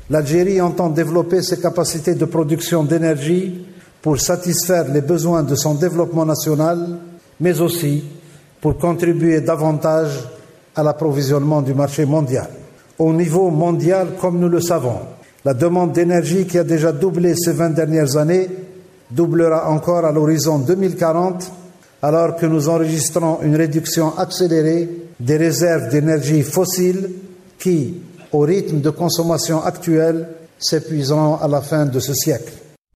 L'Algérie entend développer ses capacités de production d'énergie pour satisfaire les besoins de son développement national, mais aussi pour contribuer davantage à l'approvisionnement du marché mondial. Au niveau mondial, comme nous le savons, la demande d'énergie qui a déjà doublé ces 20 dernières années doublera encore à l'horizon 2040, alors que nous enregistrons une réduction accélérée des réserves d'énergie fossile qui, au rythme de consommation actuel, s'épuiseront à la fin de ce siècle.